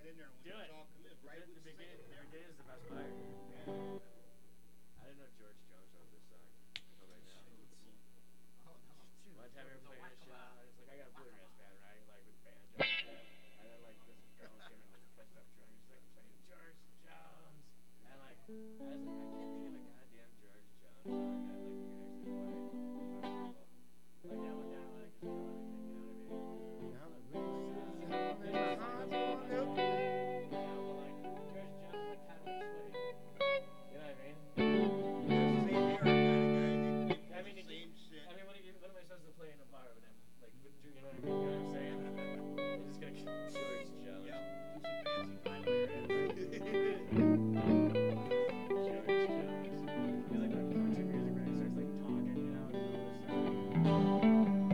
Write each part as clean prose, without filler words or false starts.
right in there when Do it's it. all come in. Right The when you beginning, sing it. there it is, the best part. Yeah. I didn't know George Jones wrote this song until right now. Oh no. One time we were playing this shit out, and it's like, I got a bluegrass band, right? Like with banjo and shit. And then like this girl came in with a pushed up drunk, she's like playing George Jones. And like, I was like, I can't think of a goddamn George Jones song that like we can actually play in front of people. Like that would not like just kill anything, you know what I mean? Now the races on and my heart's going to play. You know, but like George Jones is like kind of like Switty. You know what I mean? Same era kind of guy. I mean, Same shit. I mean, what am I supposed to play in a bar with him? Like, you know what I mean? You know what I'm saying? I'm just gonna get George Jones. Yeah. Do some fancy violin. George Jones. He's like my country music where he starts like talking, you know, and all this stuff.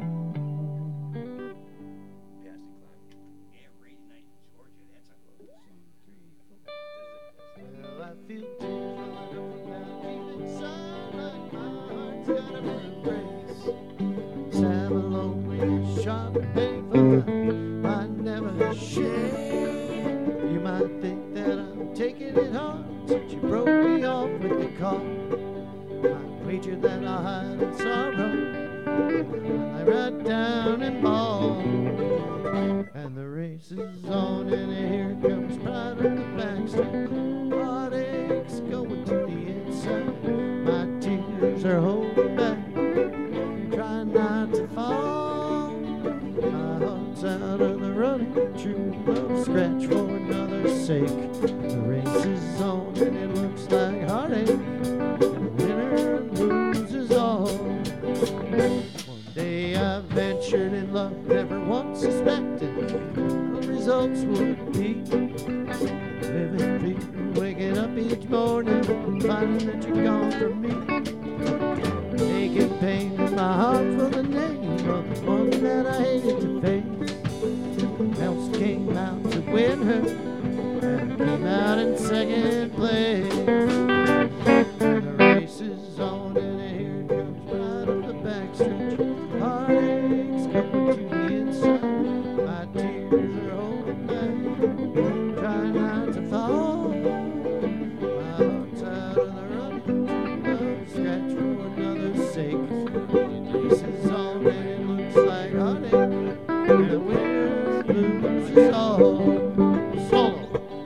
Passing climb. Yeah, rainy night in Georgia. That's a good 2, 3, 4. This is a Well, I feel tears running up and down deep inside, like my heart's got a race. Sad, lonely, sharp, painful. I never share. You might think that I'm taking it hard since you broke me off with the car. I wager that I'll hide in sorrow. I ride down and bawl. And the race is on, and here comes pride on the backstreet. Heartaches going to the inside. My tears are holding back, trying not to fall. My heart's out of the running. True love scratch for another's sake. The race is on, and it looks like heartache. The winner loses all. One day I ventured in love, never once suspected the results would be. Living dream, waking up each morning, finding that you're gone from me. Aching pain in my heart for the name of the one that I hated to face. Else came out to win her, and came out in second place. And the race is on, and here comes right up the backstretch. Heartaches coming to the inside. My tears are holding back, trying not to fall. My heart's out of the running. Love scratch for another's sake. The race is on, and it looks like heartache. And the winner loses all. Solo.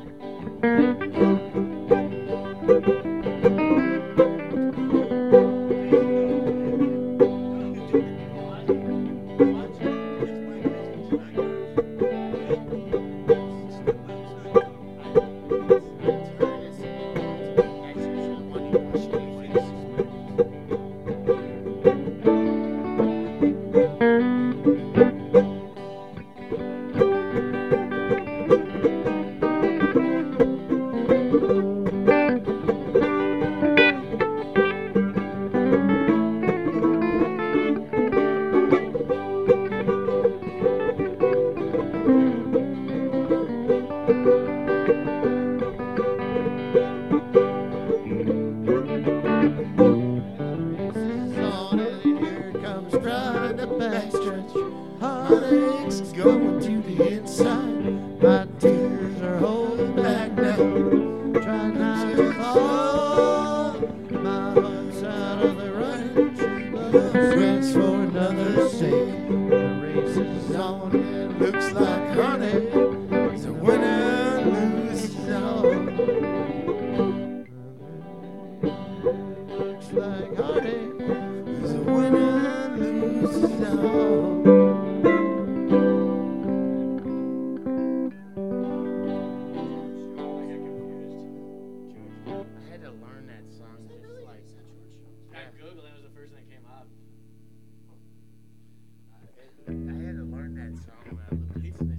Heartaches going to the inside. My tears are holding back now, trying not to fall. My heart's out of the running. True love sweats for another's sake. The race is on, it looks like heartache. The winner loses all. Looks like heartache. The winner loses all.